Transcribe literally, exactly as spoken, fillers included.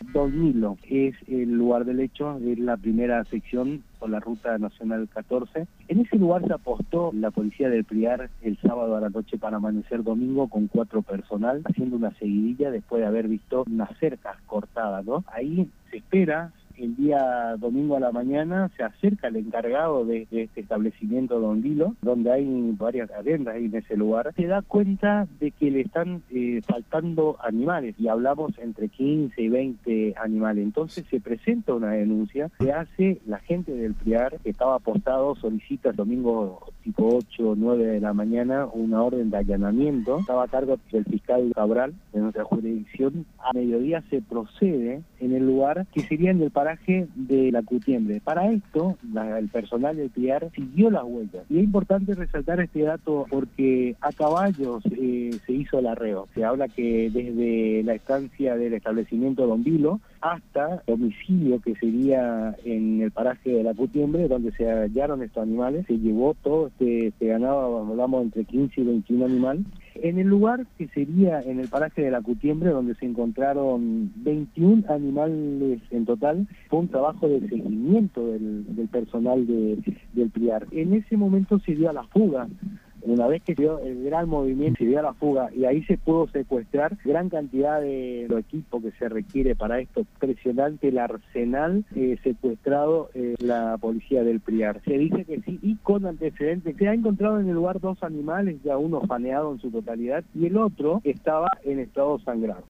Don Nilo es el lugar del hecho, es la primera sección por la Ruta Nacional catorce. En ese lugar se apostó la policía del Priar el sábado a la noche para amanecer domingo con cuatro personal, haciendo una seguidilla después de haber visto unas cercas cortadas, ¿no? Ahí se espera. El día domingo a la mañana se acerca el encargado de, de este establecimiento Don Lilo, donde hay varias adendas ahí en ese lugar. Se da cuenta de que le están eh, faltando animales, y hablamos entre quince y veinte animales. Entonces se presenta una denuncia, se hace, la gente del Priar, que estaba apostado, solicita el domingo tipo ocho o nueve de la mañana una orden de allanamiento. Estaba a cargo del fiscal Cabral de nuestra jurisdicción. A mediodía se procede en el lugar que sería en el paraje de la Cutiembre. Para esto, la, el personal del Priar siguió las huellas. Y es importante resaltar este dato porque a caballos eh, se hizo el arreo. Se habla que desde la estancia del establecimiento Don Vilo hasta el domicilio que sería en el paraje de la Cutiembre, donde se hallaron estos animales, se llevó todo este, este ganado, hablamos entre quince y veintiún animales. En el lugar que sería en el paraje de la Cutiembre, donde se encontraron veintiún animales en total, fue un trabajo de seguimiento del, del personal de, del Priar. En ese momento se dio a la fuga. Una vez que se dio el gran movimiento, se dio a la fuga, y ahí se pudo secuestrar gran cantidad de los equipos que se requiere para esto. Impresionante el arsenal eh, secuestrado eh, la policía del Priar. Se dice que sí, y con antecedentes. Se ha encontrado en el lugar dos animales, ya uno faneado en su totalidad, y el otro estaba en estado sangrado.